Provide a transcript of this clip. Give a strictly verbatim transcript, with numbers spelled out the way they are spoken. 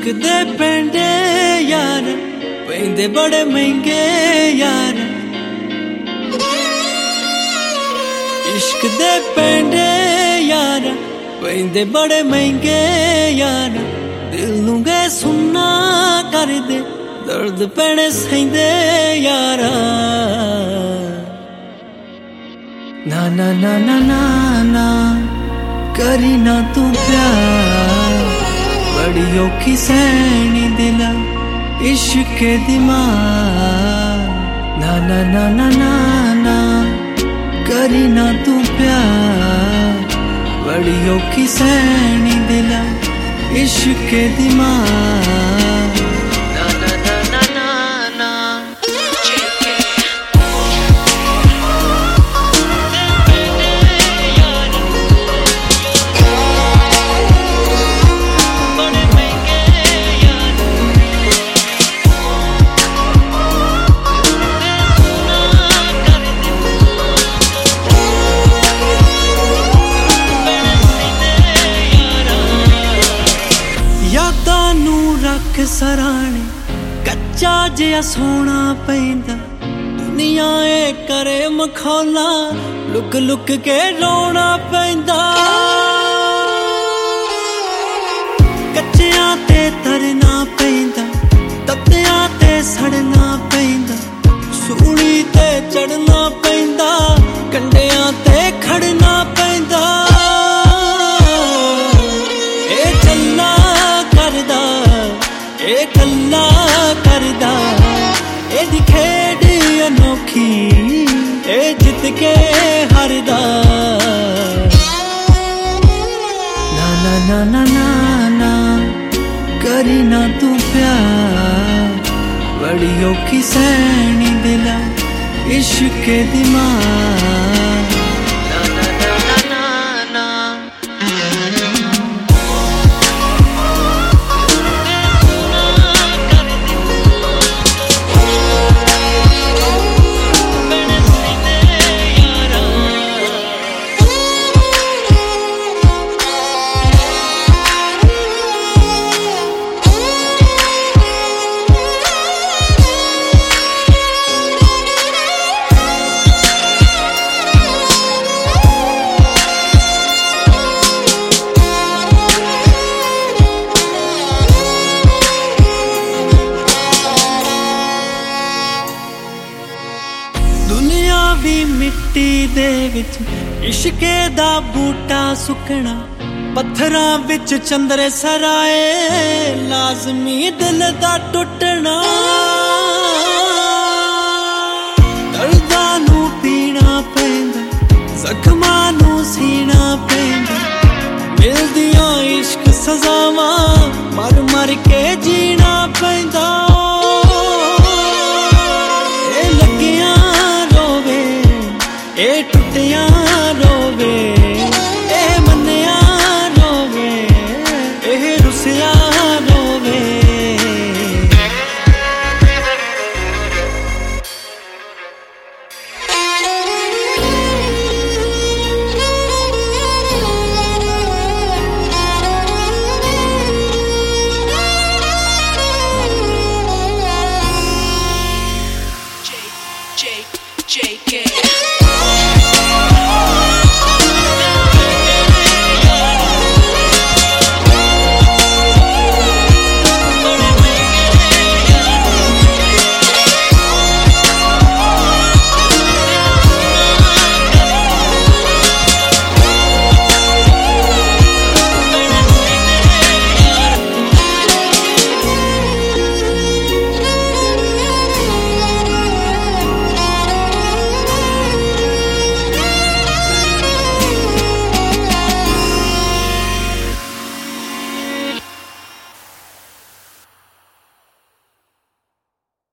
इश्क दे पेंडे यार पैंदे बड़े महंगे यार, इश्क दे पेंडे यार पैंदे बड़े महंगे यार, दिल नू गए सुनना कर दे दर्द पैने सहिंदे यारा। ना ना ना ना ना ना करी ना तू प्यार, बड़ी औखी सैनी दिला इश्क दिमाग। ना ना ना ना ना ना करी ना तू प्यार, बड़ी औखी सैनी दिला इश्क दिमाग। रख सराने कच्चा जिहा सोना पैंदा, दुनिया ए करे मखौला लुक लुक के रोना पैंदा। कच्चियां ते तरना पैंदा, तत्तियां ते सड़ना पैंदा, सूली ते चढ़ना पैंदा, कंडियां ते खड़ना पैंदा। ए चलना करदा ए कल्ला करदा, ए दिखेड़ अनोखी ए जित के हारदा। ना ना ना ना ना ना करी ना तू प्यार, बड़ी औखी सैनी दिला इश्क दिमाग। दुनिया भी मिट्टी दे विच इश्के दा बूटा सुकना, पत्थरां विच चंदरे सराए लाजमी दिल दा टुटना। दर्दां नू पीना पैंदा, जख्मां नू सीना पैंदा, मिलदियां इश्क सजावां मर मर के जीना पैंदा। ए टुटिया रोवे ए मन्निया रोवे ए रुसिया रोवे। J J J K